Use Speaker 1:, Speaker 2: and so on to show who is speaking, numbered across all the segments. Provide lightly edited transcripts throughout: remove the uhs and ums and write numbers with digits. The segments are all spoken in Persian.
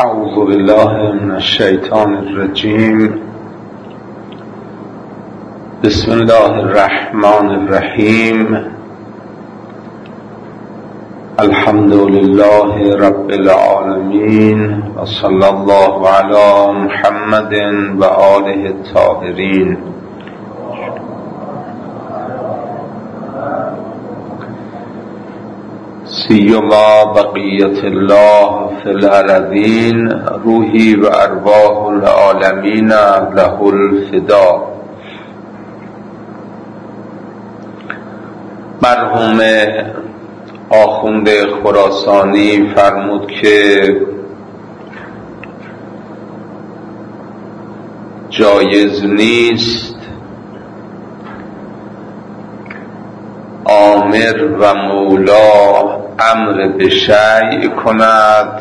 Speaker 1: اعوذ بالله من الشیطان الرجیم. بسم الله الرحمن الرحیم. الحمد لله رب العالمین و صلی الله علی محمد و آله الطاهرین. سیما بقیت الله فی الارضین، روحی و ارواح العالمین له الفدا. مرحوم آخوند خراسانی فرمود که جایز نیست آمر و مولا امر به شیء کند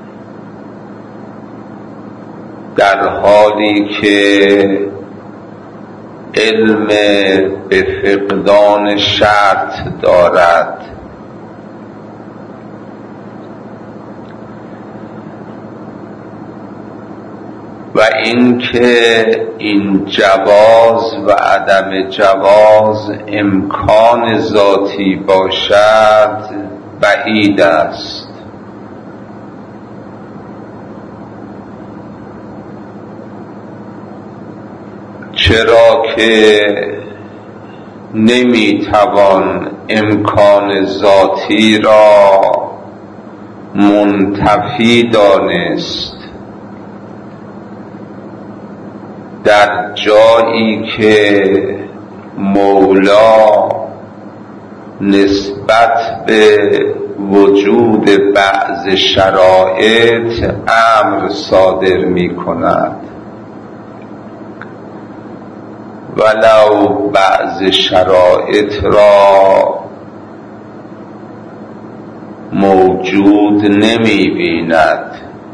Speaker 1: در حالی که علم به فقدان شرط دارد. و اینکه این جواز و عدم جواز امکان ذاتی باشد بعید است. چرا که نمیتوان امکان ذاتی را منتفی دانست در جایی که مولا نسبت به وجود بعض شرایط امر صادر می کند، ولو بعض شرایط را موجود نمی بیند.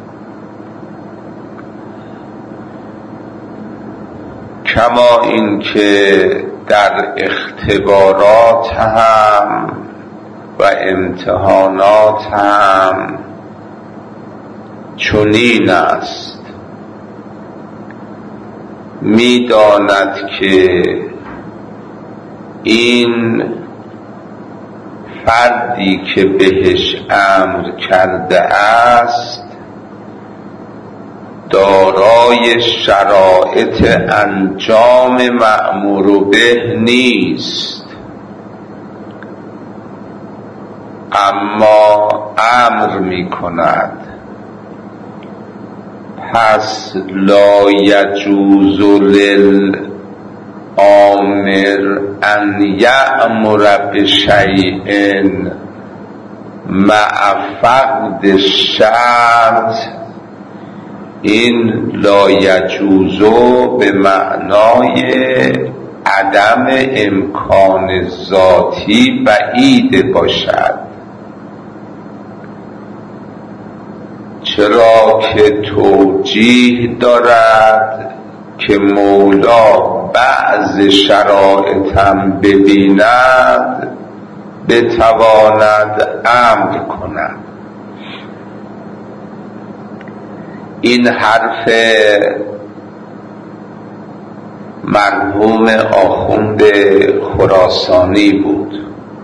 Speaker 1: کما اینکه در اختبارات هم و امتحانات هم چنین است. می‌داند که این فردی که بهش امر کرده است دارای شرایط انجام مأمور به نیست، اما امر می کند. پس لا یجوز للآمر ان یأمر بشیء مع فقد الشرط. این لا یجوزو به معنای عدم امکان ذاتی بعید باشد، چرا که توجیه دارد که مولا بعض شرایطم ببیند بتواند امر کند. این حرف مرحوم آخوند خراسانی بود.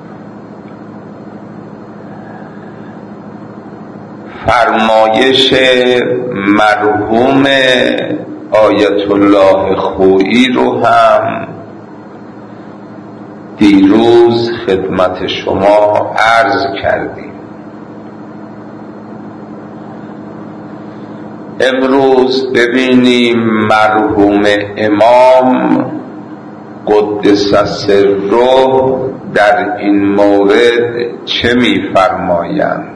Speaker 1: فرمایش مرحوم آیت الله خویی رو هم دیروز خدمت شما عرض کردیم. امروز ببینیم مرحوم امام قدس سره در این مورد چه می‌فرمایند.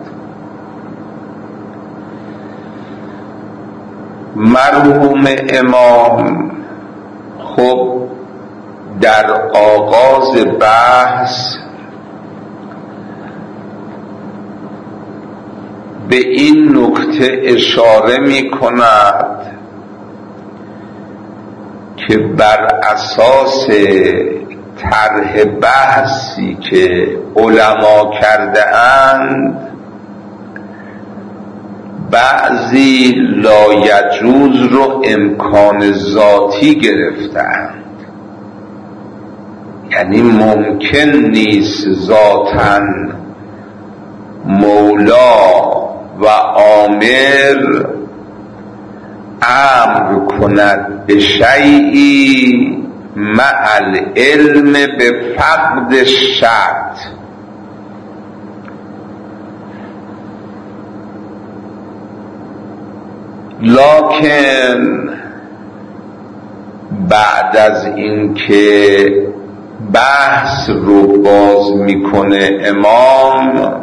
Speaker 1: مرحوم امام خب در آغاز بحث به این نکته اشاره می کند که بر اساس طرح بحثی که علما کرده اند بعضی لایجوز رو امکان ذاتی گرفتند، یعنی ممکن نیست ذاتاً مولا و آمر امر کند به شیئی مع العلم به فقد شرط. لکن بعد از اینکه بحث رو باز میکنه امام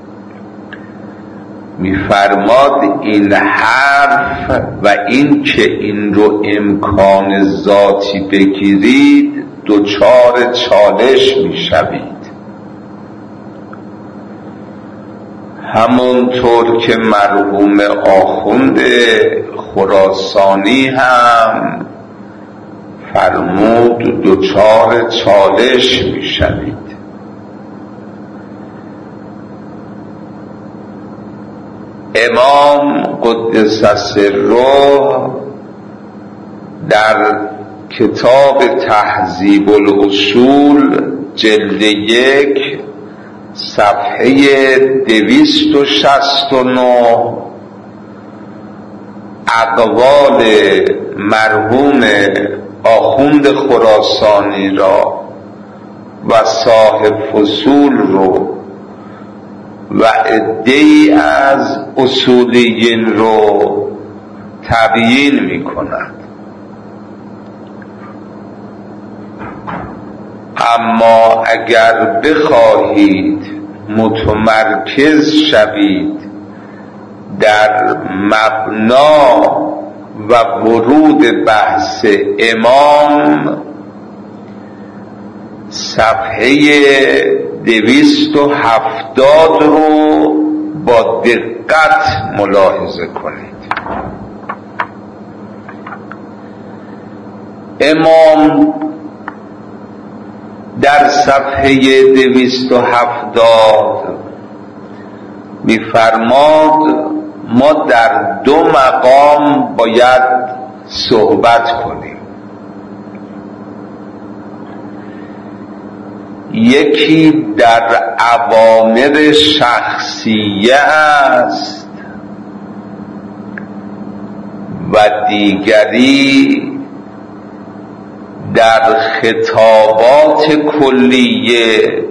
Speaker 1: میفرماد این حرف و این که این رو امکان ذاتی بگیرید دچار چالش میشوید، همونطور که مرحوم آخوند خراسانی هم فرمود دچار چالش میشوید. امام قدس سره در کتاب تهذیب الاصول جلد 1 صفحه 269 اقوال مرحوم آخوند خراسانی را و صاحب فصول رو و عده‌ای از اصولیین رو تبیین می کند. اما اگر بخواهید متمرکز شوید در مبنا و ورود بحث امام، صفحه 270 رو با دقت ملاحظه کنید. امام در صفحه 270 می‌فرماد ما در 2 مقام باید صحبت کنیم. یکی در اوامر شخصیه است و دیگری در خطابات کلیه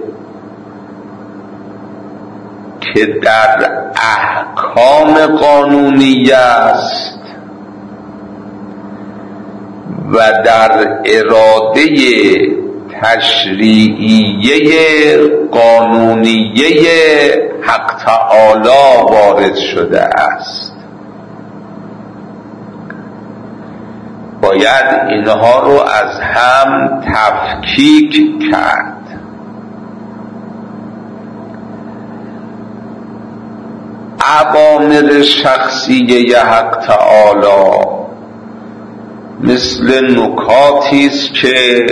Speaker 1: که در احکام قانونیه است و در اراده تشریعیه قانونیه حق تعالی وارد شده است. باید اینها رو از هم تفکیک کرد. اوامر شخصیه حق تعالی مثل نکاتی است که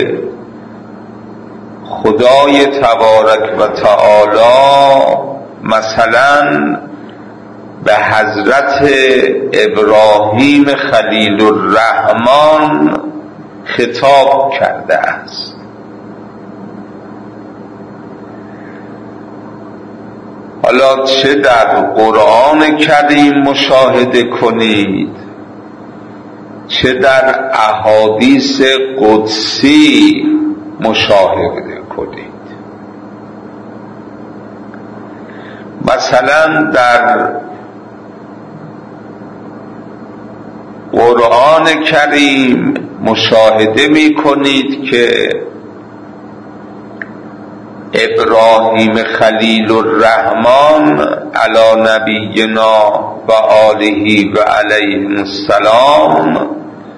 Speaker 1: خدای تبارک و تعالی مثلا به حضرت ابراهیم خلیل الرحمن خطاب کرده است. حالا چه در قرآن کریم مشاهده کنید، چه در احادیث قدسی مشاهده کنید. مثلا در قرآن کریم مشاهده می کنید که ابراهیم خلیل الرحمن علی نبینا و آله و علیه السلام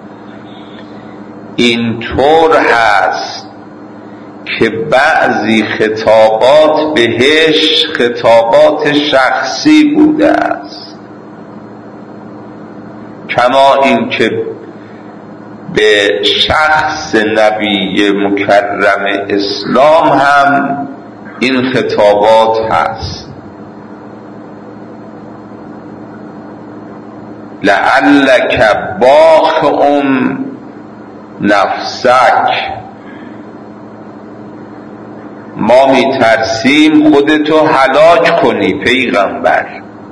Speaker 1: اینطور هست که بعضی خطابات بهش خطابات شخصی بوده است، کما اینکه به شخص نبی مکرم اسلام هم این خطابات هست. لعلک باخع نفسک، ما میترسیم خودتو هلاک کنی پیغمبر.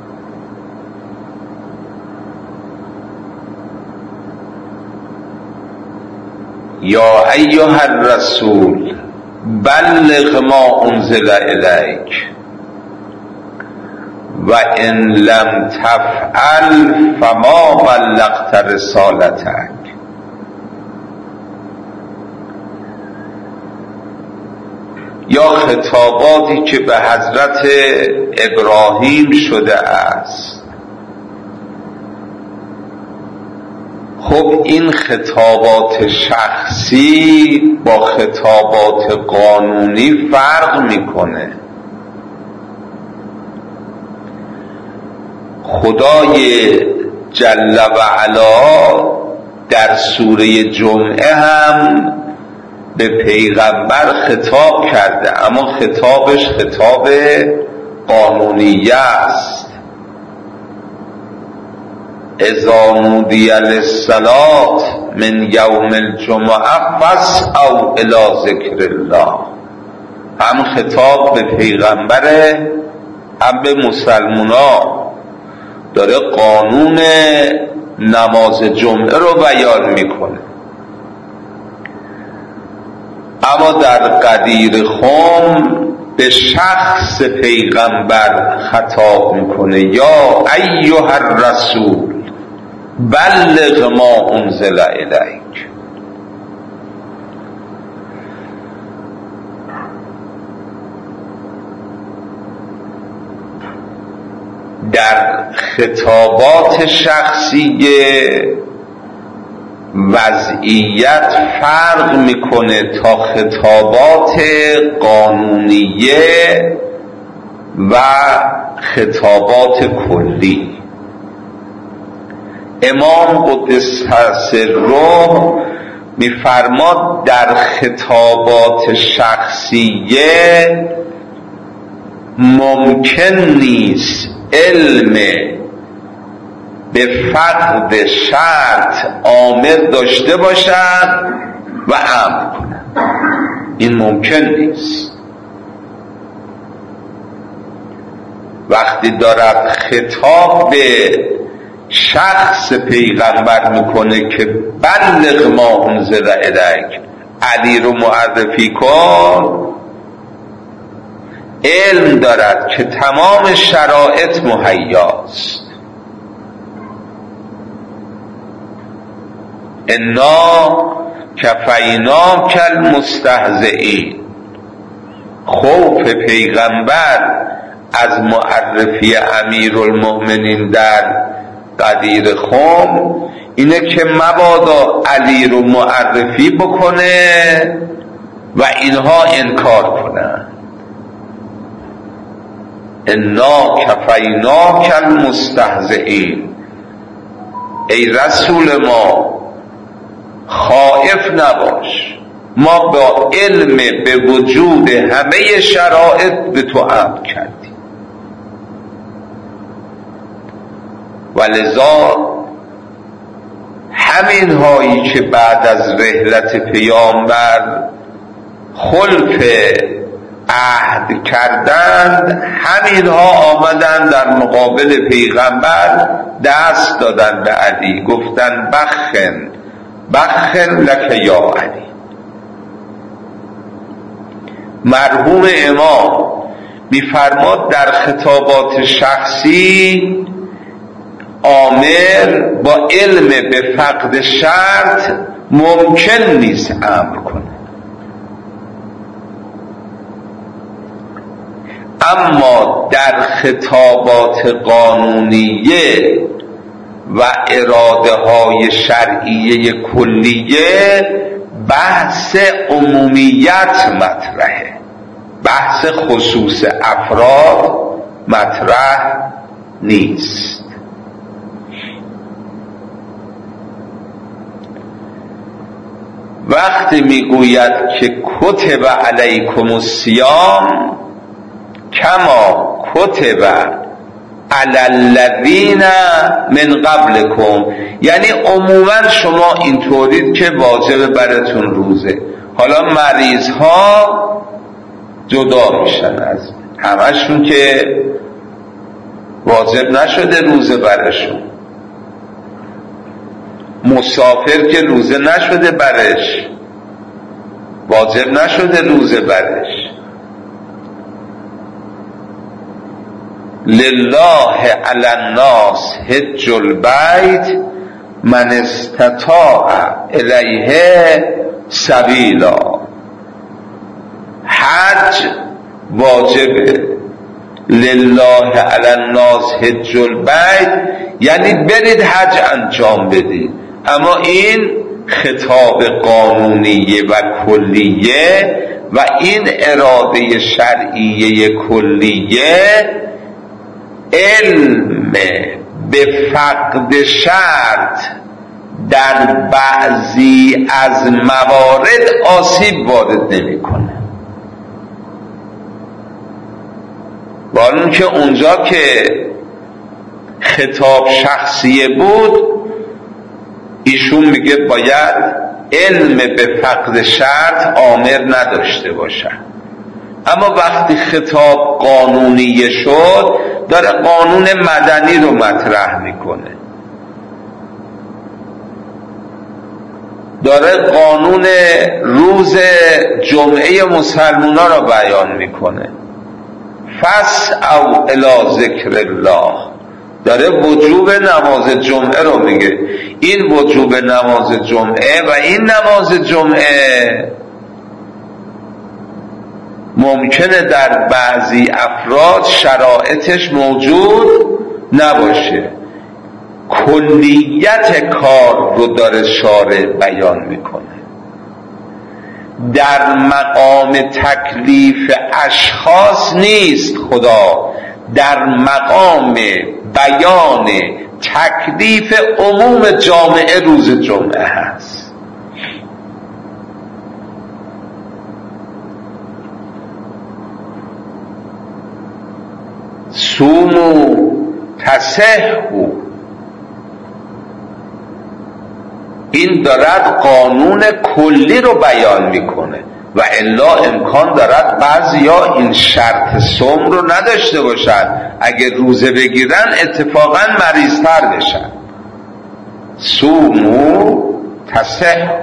Speaker 1: یا ایها الرسول بلغ ما انزل الیک و ان لم تفعل فما بلغت رسالتک. یا خطاباتی که به حضرت ابراهیم شده است. خب این خطابات شخصی با خطابات قانونی فرق میکنه. خدای جل و علا در سوره جمعه هم به پیغمبر خطاب کرده، اما خطابش خطاب قانونی است. اذا نودی للصلاة من یوم الجمعه فاسعوا الی ذکر الله. هم خطاب به پیغمبره هم به مسلمونا، داره قانون نماز جمعه رو بیان میکنه. اما در غدیر خم به شخص پیغمبر خطاب میکنه، یا ایها الرسول بلغ ما انزل الیک. در خطابات شخصی وضعیت فرق میکنه تا خطابات قانونیه و خطابات کلی. امام قدس سره میفرماد در خطابات شخصیه ممکن نیست علم به فقد شرط عامل داشته باشد و امر کنند. این ممکن نیست. وقتی دارد خطاب به شخص پیغمبر میکنه که بلغ ما انزل الیک، علی رو معرفی کن، علم دارد که تمام شرایط مهیاست. انا کفیناک المستهزئین. خوف پیغمبر از معرفی امیرالمؤمنین در غدیر خم اینه که مبادا علی رو معرفی بکنه و اینها انکار کنن. انا کفیناک المستهزئین. ای رسول ما خائف نباش، ما با علم به وجود همه شرایط به تو امر کردیم. ولذا همین هایی که بعد از رحلت پیامبر خلف عهد کردند، همین ها آمدن در مقابل پیغمبر دست دادن به علی، گفتن بخن بخن لک یا علی. مرحوم امام میفرماد در خطابات شخصی آمر با علم به فقد شرط ممکن نیست امر کنه، اما در خطابات قانونیه و اراده های شرعیه کلیه بحث عمومیت مطرحه، بحث خصوص افراد مطرح نیست. وقتی میگوید که کتب علیکم الصیام کما کتب علی الذین من قبلکم، یعنی عموما شما اینطورید که واجب براتون روزه. حالا مریض ها جدا میشن از همشون که واجب نشده روزه برشون، مسافر که روزه نشده برش، واجب نشده روزه برش. لله علی الناس حج البیت من استطاع الیه سبیلا. حج واجبه، لله علی الناس حج البیت یعنی برید حج انجام بدید. اما این خطاب قانونیه و کلیه و این اراده شرعیه کلیه علم به فقد شرط در بعضی از موارد آسیب وارد نمیکنه. با اون که اونجا که خطاب شخصیه بود ایشون میگه باید علم به فقد شرط عامر نداشته باشن، اما وقتی خطاب قانونیه شد داره قانون مدنی رو مطرح میکنه، داره قانون روز جمعه مسلمونا رو بیان میکنه. فاسعوا الی ذکر الله، داره وجوب نماز جمعه رو میگه. این وجوب نماز جمعه و این نماز جمعه ممکنه در بعضی افراد شرایطش موجود نباشه. کلیت کار رو داره شارع بیان میکنه. در مقام تکلیف اشخاص نیست خدا، در مقام بیان تکلیف عموم جامعه روز جمعه هست. صوموا تصحوا، این دارد قانون کلی رو بیان میکنه و الا امکان دارد بعضیا این شرط صوم رو نداشته باشن، اگه روزه بگیرن اتفاقا مریضتر بشن. صوموا تصحوا.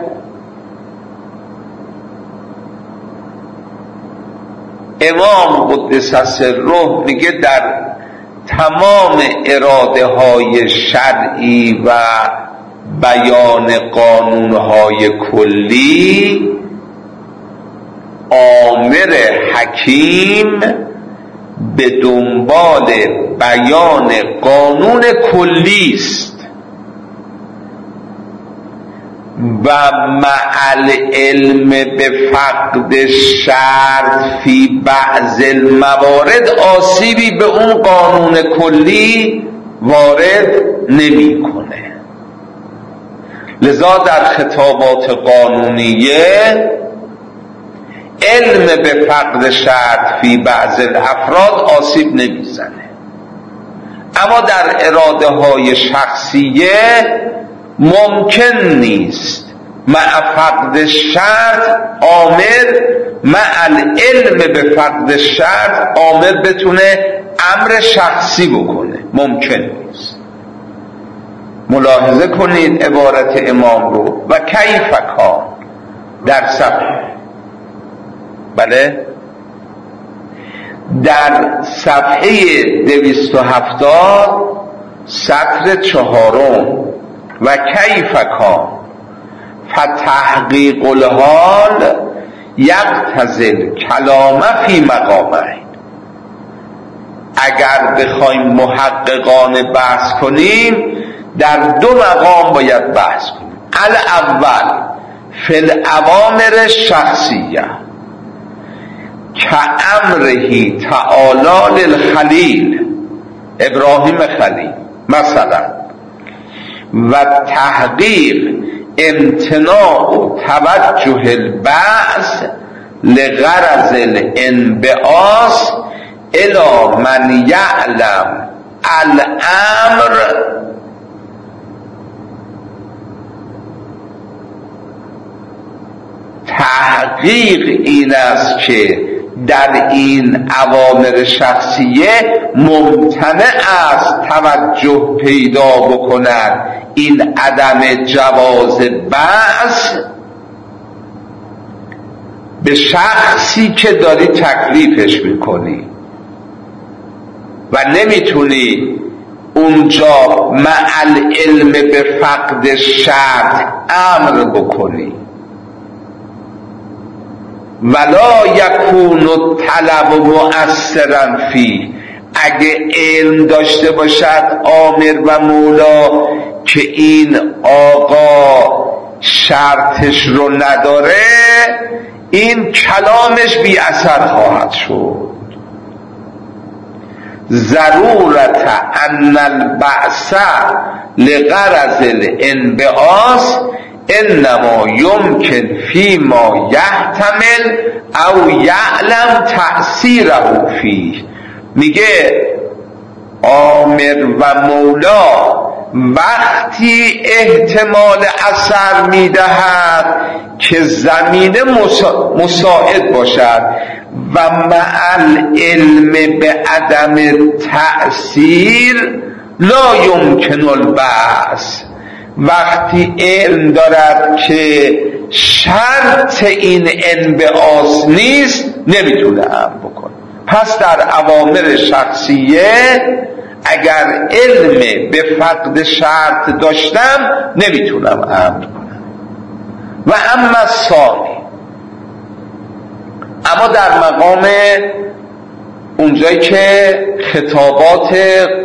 Speaker 1: امام قدس سره میگه در تمام اراده های شرعی و بیان قانونهای کلی آمر حکیم به دنبال بیان قانون کلی است و مع العلم به فقد شرط فی بعض الموارد آسیبی به اون قانون کلی وارد نمی‌کنه. لذا در خطابات قانونیه علم به فقد شرط فی بعض الافراد آسیب نمیزنه، اما در اراده های شخصیه ممکن نیست مع فقد شرط آمر، مع العلم به فقد شرط آمر بتونه امر شخصی بکنه، ممکن نیست. ملاحظه کنید عبارت امام رو. و کیف کان در صفحه، بله، در صفحه 270 سطر 4 و کیف کان فتحقیق الحال یقتضی الکلام فی مقامین. اگر بخوایم محققان بحث کنیم در 2 مقام باید بحث کنیم. الاول فی الاوامر شخصیه کامره تعالی للخلیل ابراهیم خلیل مثلا، و تحقیق امتناع توجه البعث لغرض الانبعاث الی من یعلم الامر تحقیق این است که در این اوامر شخصیه ممتنع است توجه پیدا بکند این عدم جواز بعث به شخصی که داری تکلیفش میکنی و نمیتونی اونجا مع العلم به فقد شرط امر بکنی. ولا یکون الطلب مؤثرا فیه، اگه علم داشته باشد آمر و مولا که این آقا شرطش رو نداره، این کلامش بی اثر خواهد شد. ضرورت ان البعث لغرض الانبعاث انما یمکن فیما یحتمل او یعلم تأثیره فیه. میگه آمر و مولا وقتی احتمال اثر میدهد که زمینه مساعد باشد و مع العلم به عدم تأثیر لا یمکن البعث، وقتی علم دارد که شرط این انبعاث نیست نمیتونه امر بکنه. پس در اوامر شخصیه اگر علم به فقد شرط داشتم نمیتونم امر کنم. و اما الثانی، اما در مقام اونجایی که خطابات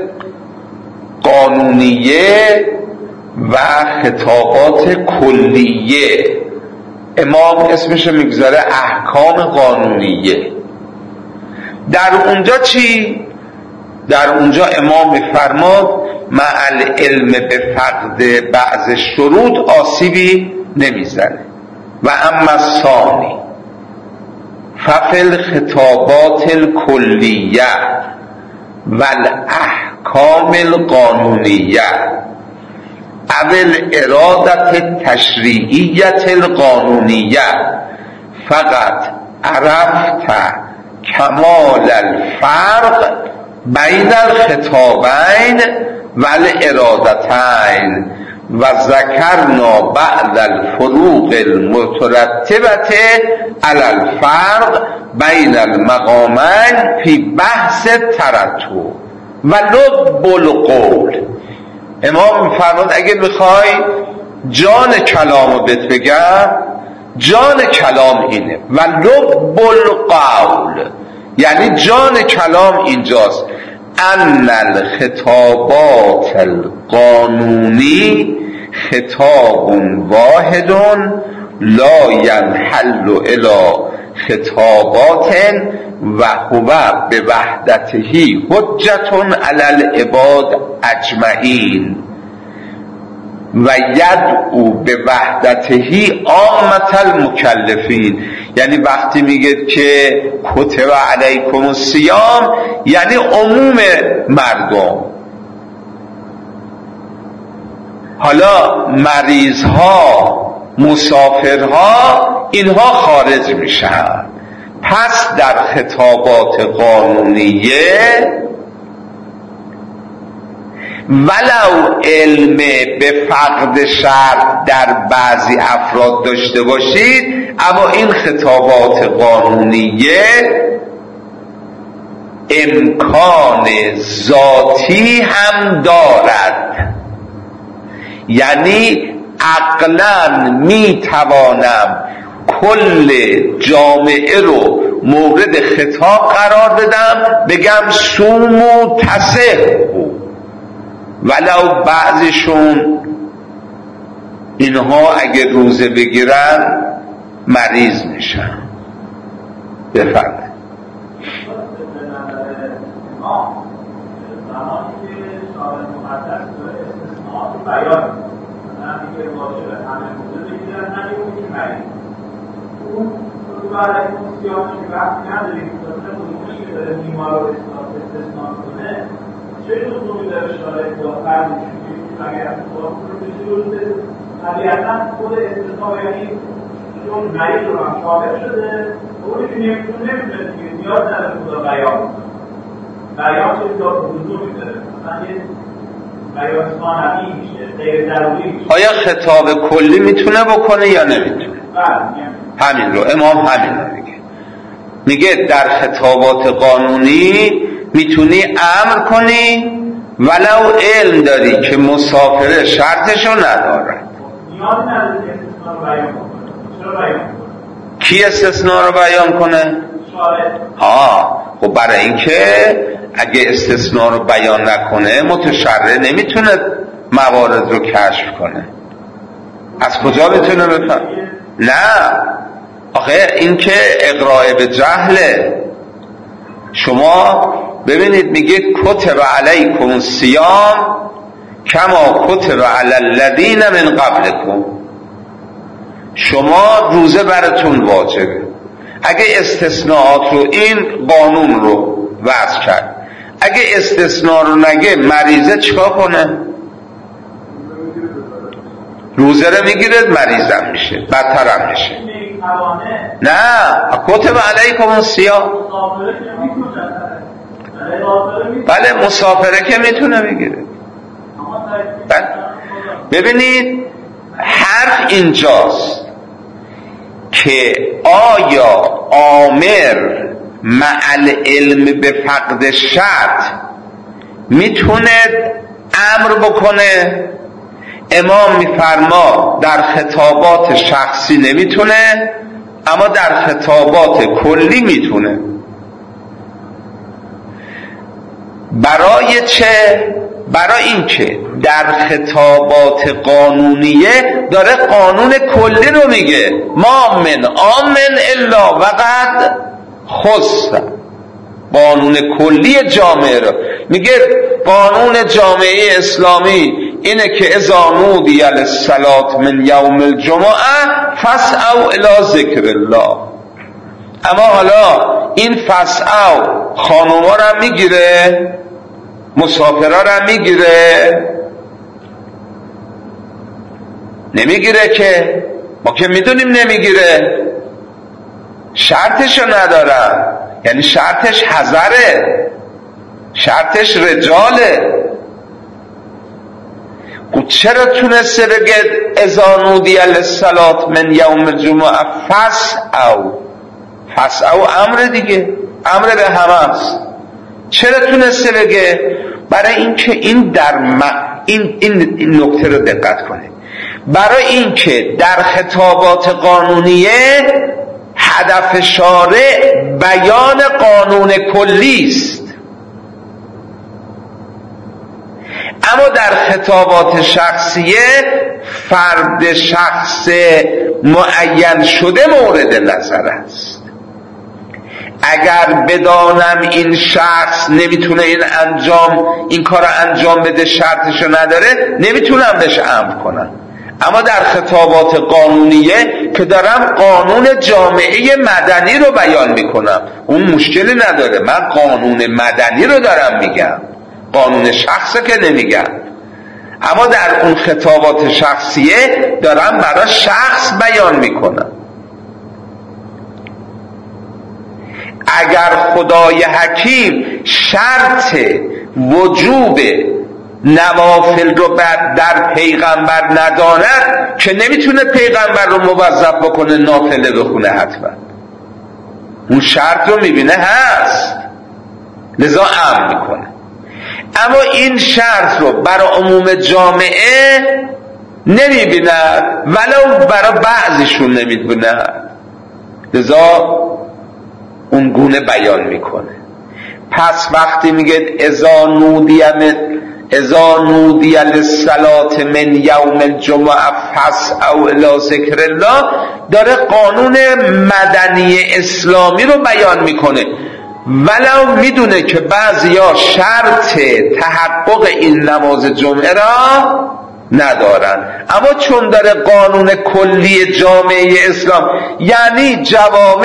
Speaker 1: قانونیه و خطابات کلیه، امام اسمش میگذاره احکام قانونیه، در اونجا چی؟ در اونجا امام میفرماد مع العلم به فقد بعض شروط آسیبی نمیزنه. و اما الثانی ففی الخطابات الکلیه و الاحکام القانونیه او الارادت التشریعیت القانونیه فقط عرفت کمال الفرق بین الخطابین و الارادتین و ذکرنا بعد الفروق المترتبه علی الفرق بین المقامین فی بحث ترتب و لب القول. امام میفرماد اگه میخوای جان کلامو بهت بگم، جان کلام اینه و لب القول، یعنی جان کلام اینجاست ان الخطابات القانونی خطاب واحد لا ينحل الی خطابات و هو به وحدته حجت علی العباد اجمعین و یدعو به وحدته عامة المکلفین. یعنی وقتی میگه که کتب علیکم الصیام یعنی عموم مردم. حالا مریضها، مسافرها، اینها خارج میشن. پس در خطابات قانونیه ولو علم به فقد شرط در بعضی افراد داشته باشید، اما این خطابات قانونیه امکان ذاتی هم دارد، یعنی عقلاً می توانم کل جامعه رو مورد خطاب قرار بدم، بگم صوموا تصحوا، ولو بعضشون اینها اگه روزه بگیرن مریض میشن. بفرمایید.
Speaker 2: زمانی که شارع مقدس داره استثناءات بیان میکنه، میگه واجب همه روزه بگیرن، همه اون که مریض اون بعد از اون سیامش که وقتی نداریم، مثلا اونی که داره بیمار رو استثناء کنه، چه لزومی داره شارع با فرد اگر اصطلاح کنه طبیعتا خود استثناء یعنی چون مریض رو هم شامل شده اونی که نمیتونه دیگه نیاز نداره خدا بیان چه لزومی داره مثلا یه بیان ثانوی میشه غیر ضروری میشه.
Speaker 1: آیا خطاب کلی میتونه بکنه یا نمیتونه؟ همین رو امام همین رو میگه در خطابات قانونی میتونی امر کنی ولو علم داری که مسافره شرطشو نداره. کی استثناء رو بیان کنه؟ خب برای اینکه اگه استثناء رو بیان نکنه متشرع نمیتونه موارد رو کشف کنه. از کجا میتونه بفهم؟ نه آخه این که اقراء به جهله. شما ببینید میگه کتب علیکم الصیام کما کتب علی الذین من قبلکم. شما روزه براتون واجبه. اگه استثناءات رو این قانون رو وضع کرد، اگه استثناء رو نگه مریضه چیکار کنه؟ روزه رو میگیره مریضم میشه بدترم میشه. نه کتب علیکم الصیام بله مسافره که میتونه بگیره. ببینید حرف اینجاست که آیا آمر مع العلم به فقد شرط میتونه امر بکنه؟ امام میفرما در خطابات شخصی نمیتونه اما در خطابات کلی میتونه. برای چه؟ برای این که در خطابات قانونیه داره قانون کلی رو میگه ما من آمن الا وقد خص. قانون کلی جامعه رو میگه. قانون جامعه اسلامی اینه که اذا نودی للصلاة من یوم الجمعه فاسعوا الی ذکر الله. اما حالا این فاسعوا خانوما رو هم میگیره، مسافرها رو هم میگیره؟ نمیگیره که. ما که میدونیم نمیگیره. شرطشو ندارم، یعنی شرطش حذره، شرطش رجاله. و چرا تونسته بگه اذا نودی للصلاة من یوم الجمعه فاسعوا امر دیگه، امر به همه است. چرا تونسته بگه؟ برای اینکه این در این نکته رو دقت کنه. برای اینکه در خطابات قانونیه هدف شارع بیان قانون کلی است، اما در خطابات شخصیه فرد شخص معین شده مورد نظر است. اگر بدانم این شخص نمیتونه این کار انجام بده، شرطشو نداره، نمیتونم بهش امر کنم. اما در خطابات قانونیه که دارم قانون جامعه مدنی رو بیان میکنم اون مشکلی نداره. من قانون مدنی رو دارم میگم، قانون شخصه که نمیگم. اما در اون خطابات شخصیه دارم برای شخص بیان میکنم. اگر خدای حکیم شرط وجوب نوافل رو در پیغمبر نداند که نمیتونه پیغمبر رو موظف بکنه نافله بخونه. حتما اون شرط رو میبینه هست، لذا امر میکنه. اما این شرط رو برای عموم جامعه نمیبیند، ولو برای بعضیشون نمیبیند، لذا اون گونه بیان میکنه. پس وقتی میگه اذا نودی للصلاة من یوم الجمعه فاسعوا الی ذکر الله، داره قانون مدنی اسلامی رو بیان میکنه. ولو میدونه که بعضیا شرط تحقق این نماز جمعه را ندارن، اما چون داره قانون کلی جامعه اسلام، یعنی جوامع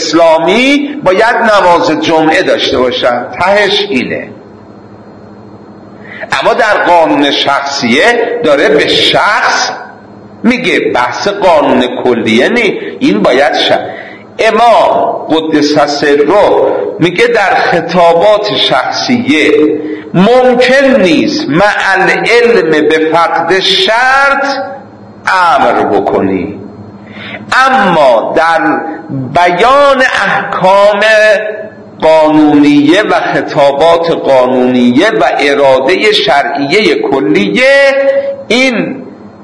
Speaker 1: اسلامی باید نماز جمعه داشته باشن، تهش اینه. اما در قانون شخصیه داره به شخص میگه، بحث قانون کلیه نی، این باید امام قدس سره میگه در خطابات شخصیه ممکن نیست مع العلم به فقد شرط امر بکنی، اما در بیان احکام قانونیه و خطابات قانونیه و اراده شرعیه کلیه این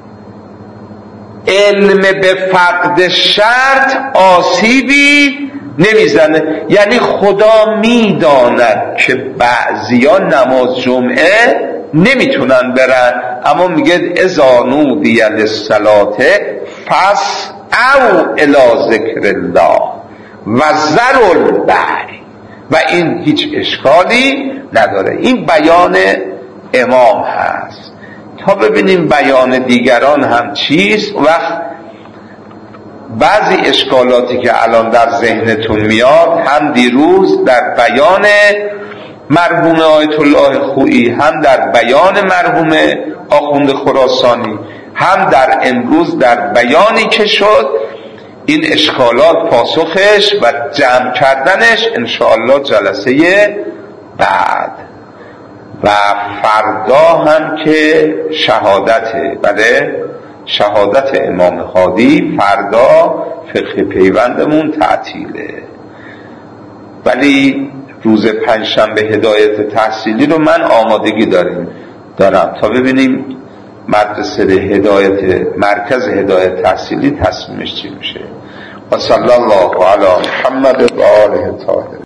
Speaker 1: علم به فقد شرط آسیبی نمیزنه. یعنی خدا میداند که بعضیا نماز جمعه نمیتونن برن، اما میگه اذا نودی للصلاة فاسعوا الی ذکر الله و ذروا البیع، و این هیچ اشکالی نداره. این بیان امام هست. تا ببینیم بیان دیگران هم چیست. وقت بعضی اشکالاتی که الان در ذهنتون میاد هم دیروز در بیان مرحوم آیت الله خویی، هم در بیان مرحوم آخوند خراسانی، هم در امروز در بیانی که شد، این اشکالات پاسخش و جمع کردنش انشاءالله جلسه بعد. و فردا هم که شهادته، بله شهادت امام هادی، فردا فقه پیوندمون تعطیله، ولی روز پنجشنبه هدایت تحصیلی رو من آمادگی دارم تا ببینیم مدرسه هدایت، مرکز هدایت تحصیلی تصمیمش چی میشه. و صلی الله علی محمد و آله طاهرین.